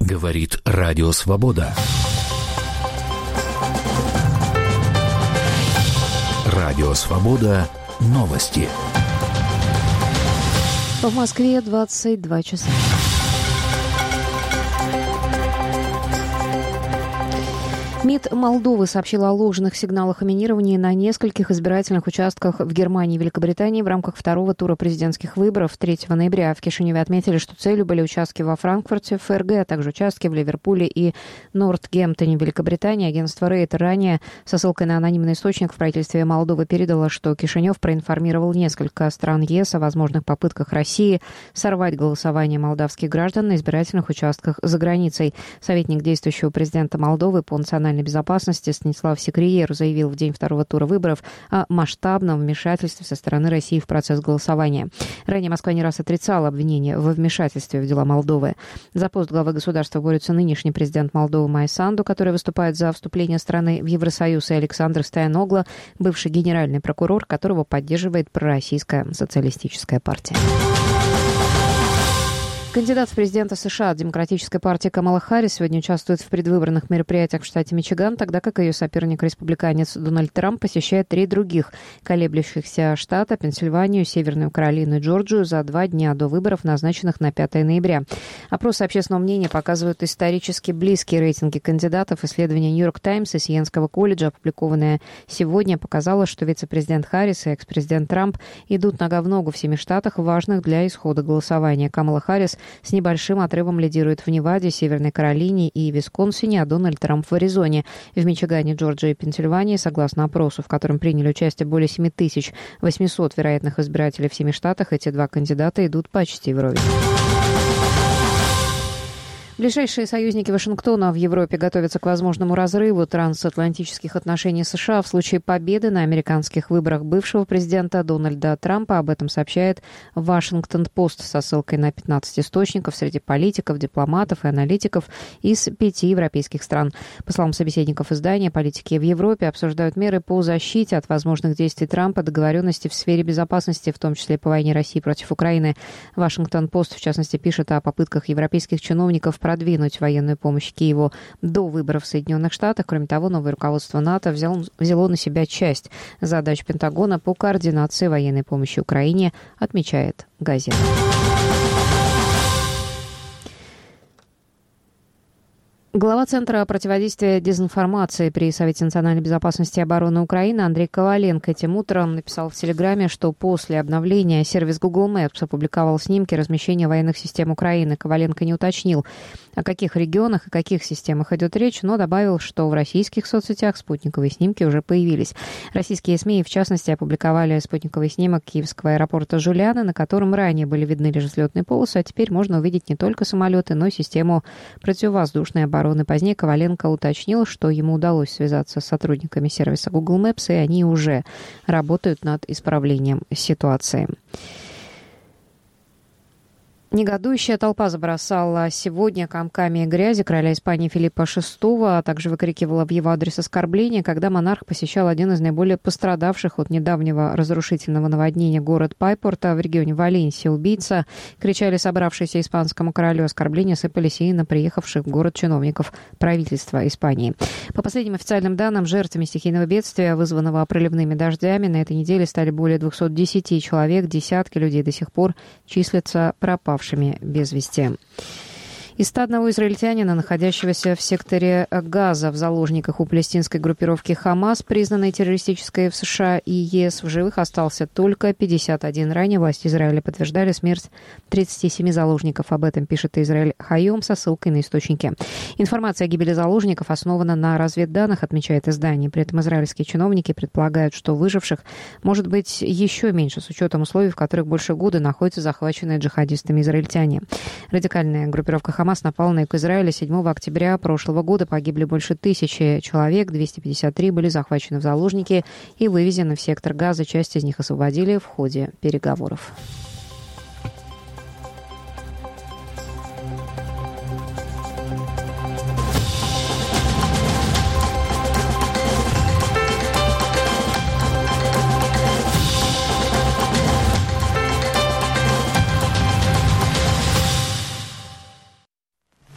Говорит Радио Свобода. Радио Свобода. Новости. В Москве 22 часа. МИД Молдовы сообщила о ложных сигналах о минировании на нескольких избирательных участках в Германии и Великобритании в рамках второго тура президентских выборов 3 ноября. В Кишиневе отметили, что целью были участки во Франкфурте, ФРГ, а также участки в Ливерпуле и Нортгемптоне, Великобритании. Агентство Рейтер ранее со ссылкой на анонимный источник в правительстве Молдовы передало, что Кишинев проинформировал несколько стран ЕС о возможных попытках России сорвать голосование молдавских граждан на избирательных участках за границей. Советник действующего президента Молдовы по национальной безопасности Станислав Секриер заявил в день второго тура выборов о масштабном вмешательстве со стороны России в процесс голосования. Ранее Москва не раз отрицала обвинения во вмешательстве в дела Молдовы. За пост главы государства борется нынешний президент Молдовы Майя Санду, который выступает за вступление страны в Евросоюз, и Александр Стояногло, бывший генеральный прокурор, которого поддерживает пророссийская социалистическая партия. Кандидат в президенты США от Демократической партии Камала Харрис сегодня участвует в предвыборных мероприятиях в штате Мичиган, тогда как ее соперник-республиканец Дональд Трамп посещает 3 других колеблющихся штата – Пенсильванию, Северную Каролину и Джорджию за 2 дня до выборов, назначенных на 5 ноября. Опросы общественного мнения показывают исторически близкие рейтинги кандидатов. Исследование «Нью-Йорк Таймс» и Сиенского колледжа, опубликованное сегодня, показало, что вице-президент Харрис и экс-президент Трамп идут нога в ногу в 7 штатах, важных для исхода голосования. Камала Харрис с небольшим отрывом лидирует в Неваде, Северной Каролине и Висконсине, а Дональд Трамп в Аризоне. В Мичигане, Джорджии и Пенсильвании, согласно опросу, в котором приняли участие более 7800 вероятных избирателей в 7 штатах, эти 2 кандидата идут почти вровень. Ближайшие союзники Вашингтона в Европе готовятся к возможному разрыву трансатлантических отношений США в случае победы на американских выборах бывшего президента Дональда Трампа. Об этом сообщает Вашингтон-Пост со ссылкой на 15 источников среди политиков, дипломатов и аналитиков из 5 европейских стран. По словам собеседников издания, политики в Европе обсуждают меры по защите от возможных действий Трампа, договоренности в сфере безопасности, в том числе по войне России против Украины. Вашингтон-Пост, в частности, пишет о попытках европейских чиновников продвинуть военную помощь Киеву до выборов в Соединенных Штатах. Кроме того, новое руководство НАТО взяло на себя часть задач Пентагона по координации военной помощи Украине, отмечает газета. Глава Центра противодействия дезинформации при Совете национальной безопасности и обороны Украины Андрей Коваленко этим утром написал в Телеграме, что после обновления сервис Google Maps опубликовал снимки размещения военных систем Украины. Коваленко не уточнил, о каких регионах и каких системах идет речь, но добавил, что в российских соцсетях спутниковые снимки уже появились. Российские СМИ, в частности, опубликовали спутниковый снимок киевского аэропорта Жуляна, на котором ранее были видны лишь взлетные полосы, а теперь можно увидеть не только самолеты, но и систему противовоздушной обороны. Позднее Коваленко уточнил, что ему удалось связаться с сотрудниками сервиса Google Maps, и они уже работают над исправлением ситуации. Негодующая толпа забросала сегодня комками грязи короля Испании Филиппа VI, а также выкрикивала в его адрес оскорбления, когда монарх посещал один из наиболее пострадавших от недавнего разрушительного наводнения город Пайпорта в регионе Валенсия. Убийца, кричали собравшиеся испанскому королю, оскорбления сыпались и на приехавших в город чиновников правительства Испании. По последним официальным данным, жертвами стихийного бедствия, вызванного проливными дождями, на этой неделе стали более 210 человек, десятки людей до сих пор числятся пропавшими без вести. Из 101 израильтянина, находящегося в секторе Газа в заложниках у палестинской группировки «Хамас», признанной террористической в США и ЕС, в живых остался только 51. Ранее власти Израиля подтверждали смерть 37 заложников. Об этом пишет Израиль Хайом со ссылкой на источники. Информация о гибели заложников основана на разведданных, отмечает издание. При этом израильские чиновники предполагают, что выживших может быть еще меньше, с учетом условий, в которых больше года находятся захваченные джихадистами израильтяне. Радикальная группировка «Хамас» напала на юг Израиля 7 октября прошлого года. Погибли больше 1000 человек, 253 были захвачены в заложники и вывезены в сектор Газа. Часть из них освободили в ходе переговоров.